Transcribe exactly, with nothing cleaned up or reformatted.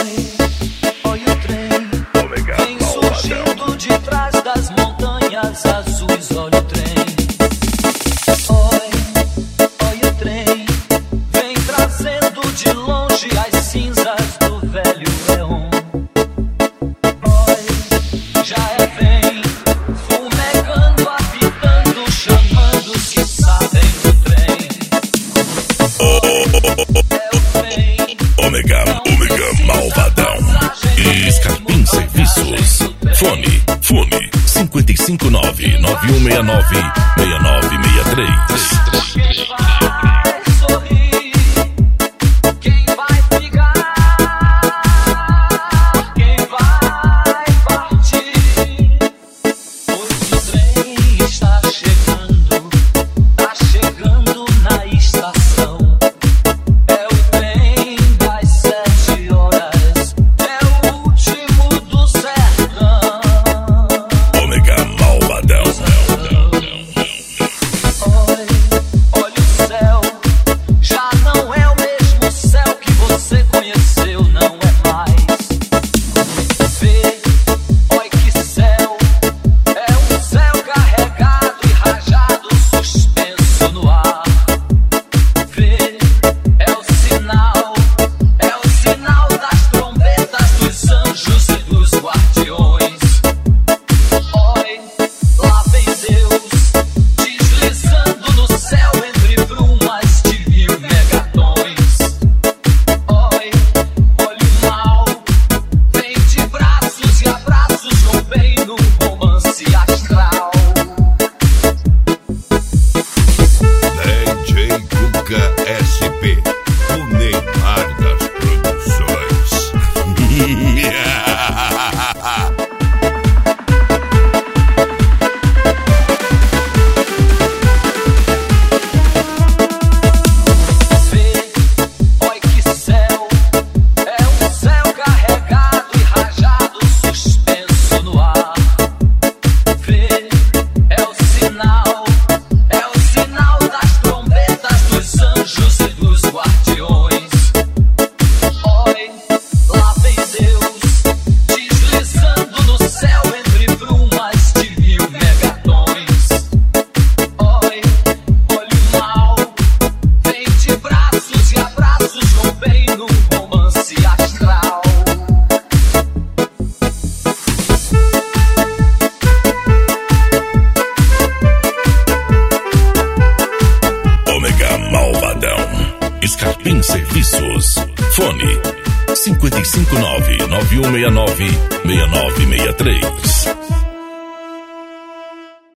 Ômega, Ômega Malvadão. Scarpim Serviços. Fone, fone cinco cinco nove, nove um seis nove, seis nove seis três. S P, o Neymar das produções. Scarpim Serviços. Fone cinco cinco nove, nove um seis nove, seis nove seis três.